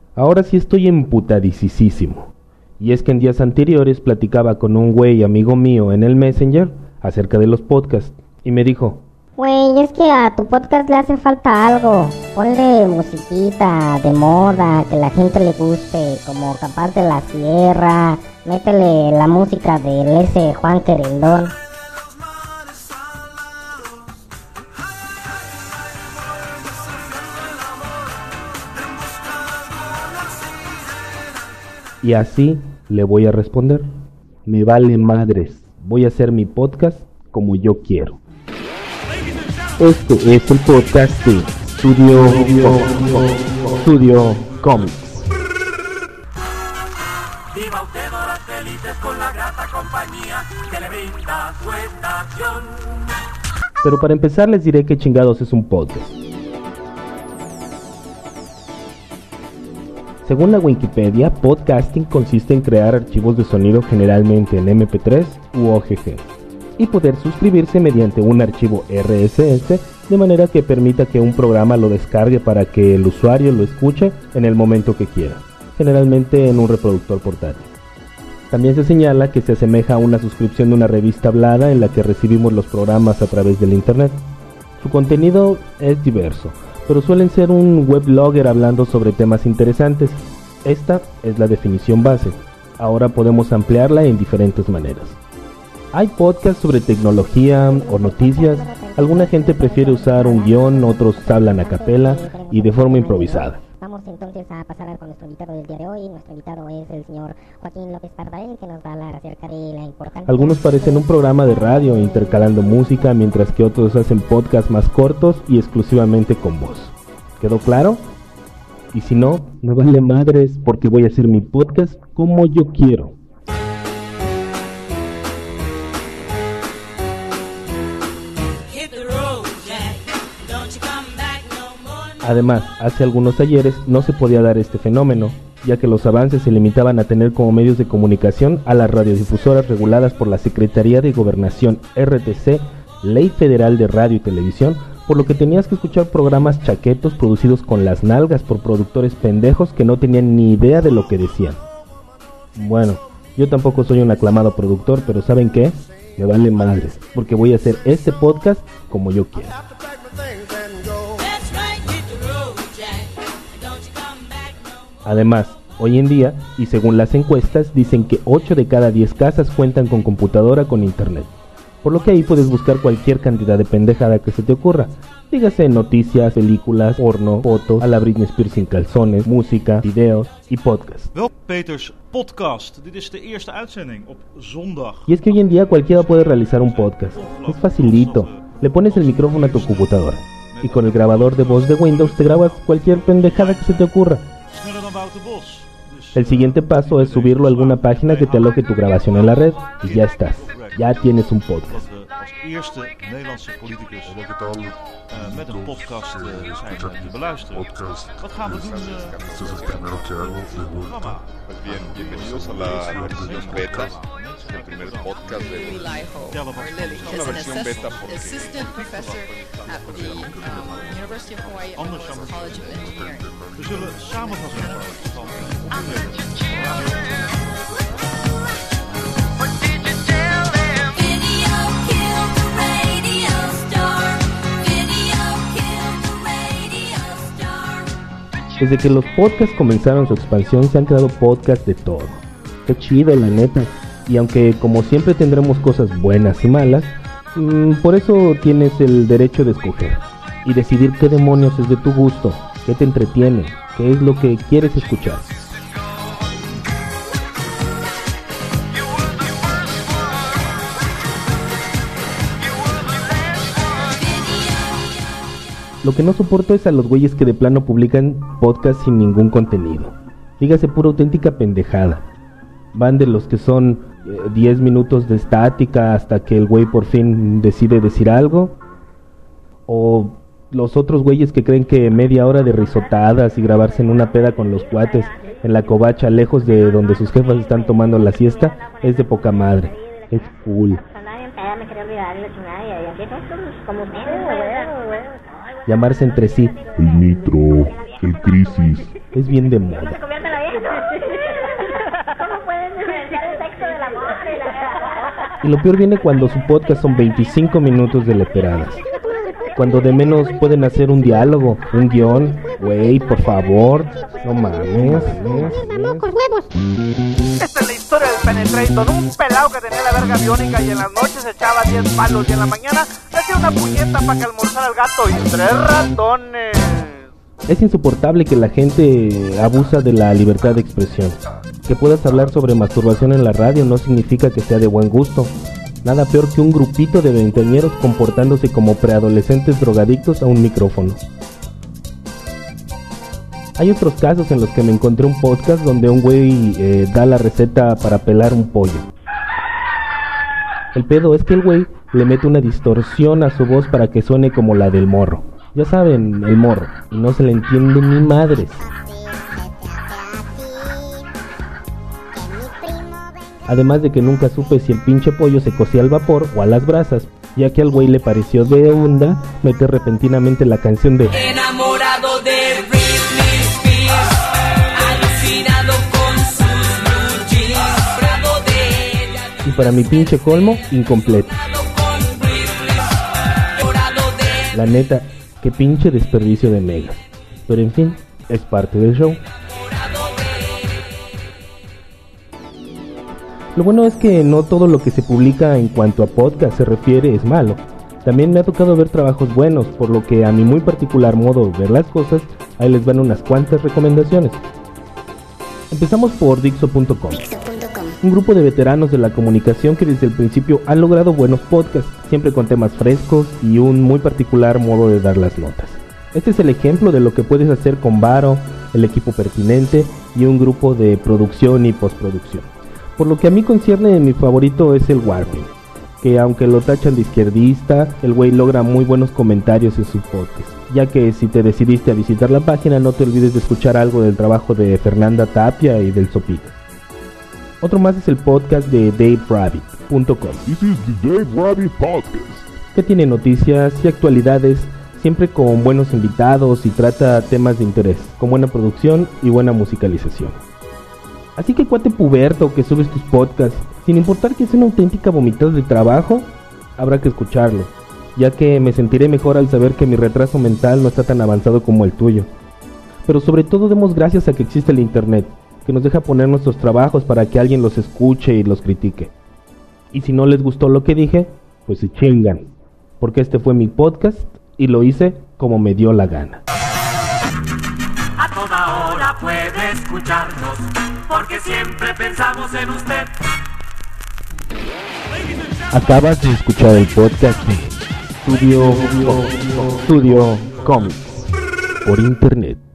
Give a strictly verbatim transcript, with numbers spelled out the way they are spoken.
Ahora sí estoy emputadicísimo. Y es que en días anteriores platicaba con un güey amigo mío en el Messenger acerca de los podcasts y me dijo: güey, es que a tu podcast le hace falta algo. Ponle musiquita de moda, que la gente le guste, como Capaz de la Sierra. Métele la música del ese Juan Querendón. Y así le voy a responder: me vale madres, voy a hacer mi podcast como yo quiero. Este es el podcast de Studio, Studio Comics. Viva usted, horas felices con la grata compañía que le brinda su estación. Pero para empezar les diré qué chingados es un podcast. Según la Wikipedia, podcasting consiste en crear archivos de sonido generalmente en eme pe tres u o ge ge y poder suscribirse mediante un archivo erre ese ese de manera que permita que un programa lo descargue para que el usuario lo escuche en el momento que quiera, generalmente en un reproductor portátil. También se señala que se asemeja a una suscripción de una revista hablada en la que recibimos los programas a través del internet. Su contenido es diverso, pero suelen ser un weblogger hablando sobre temas interesantes. Esta es la definición base. Ahora podemos ampliarla en diferentes maneras. Hay podcasts sobre tecnología o noticias. Alguna gente prefiere usar un guión, otros hablan a capela y de forma improvisada. Vamos entonces a pasar con nuestro invitado del día de hoy. Nuestro invitado es el señor Joaquín López Pardael, que nos va a hablar acerca de la importancia. Algunos parecen un programa de radio intercalando música, mientras que otros hacen podcasts más cortos y exclusivamente con voz. ¿Quedó claro? Y si no, me vale madres porque voy a hacer mi podcast como yo quiero. Además, hace algunos ayeres no se podía dar este fenómeno, ya que los avances se limitaban a tener como medios de comunicación a las radiodifusoras reguladas por la Secretaría de Gobernación erre te ce, Ley Federal de Radio y Televisión, por lo que tenías que escuchar programas chaquetos producidos con las nalgas por productores pendejos que no tenían ni idea de lo que decían. Bueno, yo tampoco soy un aclamado productor, pero ¿saben qué? Me vale madres, porque voy a hacer este podcast como yo quiero. Además, hoy en día, y según las encuestas, dicen que ocho de cada diez casas cuentan con computadora con internet. Por lo que ahí puedes buscar cualquier cantidad de pendejada que se te ocurra. Dígase noticias, películas, porno, fotos, a la Britney Spears sin calzones, música, videos y podcast. Wel, Peters podcast. Dit is de eerste uitzending op zondag. Y es que hoy en día cualquiera puede realizar un podcast. Es facilito. Le pones el micrófono a tu computadora y con el grabador de voz de Windows te grabas cualquier pendejada que se te ocurra. El siguiente paso es subirlo a alguna página que te aloje tu grabación en la red y ya estás. Ya tienes un podcast. Als eerste Nederlandse politicus uh, met een podcast uh, zijn te beluisteren. Wat gaan we doen uh, in het programma? Pues bien, bienvenidos a la versión beta, el primer podcast de Vertellen wat la versión beta porque assistant professor at the um, University of Hawaii at the College of Engineering. We zullen samenvatten van onderwerpen. Desde que los podcasts comenzaron su expansión se han creado podcasts de todo. Qué chido, la neta. Y aunque como siempre tendremos cosas buenas y malas, mmm, por eso tienes el derecho de escoger y decidir qué demonios es de tu gusto, qué te entretiene, qué es lo que quieres escuchar. Lo que no soporto es a los güeyes que de plano publican podcasts sin ningún contenido. Dígase pura auténtica pendejada. Van de los que son eh, diez minutos de estática hasta que el güey por fin decide decir algo. O los otros güeyes que creen que media hora de risotadas y grabarse en una peda con los cuates en la covacha lejos de donde sus jefas están tomando la siesta es de poca madre. Es cool. Llamarse entre sí el Nitro, el Crisis, es bien de moda. ¿Cómo pueden diferenciar el sexo del amor? Y lo peor viene cuando su podcast son veinticinco minutos de leperadas. Cuando de menos pueden hacer un diálogo, un guión. Güey, por favor, no mames. Esta es la historia del Penetrator, un pelado que tenía la verga biónica y en las noches echaba diez palos y en la mañana le hacía una puñeta para que almorzara al gato y tres ratones. Es insoportable que la gente abusa de la libertad de expresión. Que puedas hablar sobre masturbación en la radio no significa que sea de buen gusto. Nada peor que un grupito de veinteañeros comportándose como preadolescentes drogadictos a un micrófono. Hay otros casos en los que me encontré un podcast donde un güey eh, da la receta para pelar un pollo. El pedo es que el güey le mete una distorsión a su voz para que suene como la del morro. Ya saben, el morro, y no se le entiende ni madres. Además de que nunca supe si el pinche pollo se cocía al vapor o a las brasas, ya que al güey le pareció de onda meter repentinamente la canción de Enamorado de Britney Spears, alucinado con sus blue jeans, bravo de ella. Y para mi pinche colmo, incompleto. La neta, qué pinche desperdicio de megas. Pero en fin, es parte del show. Lo bueno es que no todo lo que se publica en cuanto a podcast se refiere es malo. También me ha tocado ver trabajos buenos, por lo que a mi muy particular modo de ver las cosas, ahí les van unas cuantas recomendaciones. Empezamos por Dixo punto com, un grupo de veteranos de la comunicación que desde el principio han logrado buenos podcasts, siempre con temas frescos y un muy particular modo de dar las notas. Este es el ejemplo de lo que puedes hacer con varo, el equipo pertinente y un grupo de producción y postproducción. Por lo que a mí concierne, mi favorito es el Warping, que aunque lo tachan de izquierdista, el güey logra muy buenos comentarios en su podcast, ya que si te decidiste a visitar la página no te olvides de escuchar algo del trabajo de Fernanda Tapia y del Sopita. Otro más es el podcast de Dave Rabbit punto com. This is the Dave Rabbit Podcast, que tiene noticias y actualidades, siempre con buenos invitados y trata temas de interés, con buena producción y buena musicalización. Así que cuate puberto que subes tus podcasts, sin importar que sea una auténtica vomitada de trabajo, habrá que escucharlo, ya que me sentiré mejor al saber que mi retraso mental no está tan avanzado como el tuyo. Pero sobre todo demos gracias a que existe el internet, que nos deja poner nuestros trabajos para que alguien los escuche y los critique. Y si no les gustó lo que dije, pues se chingan, porque este fue mi podcast y lo hice como me dio la gana. A toda hora puede escucharnos, porque siempre pensamos en usted. Acabas de escuchar el podcast de Studio, Studio Comics por internet.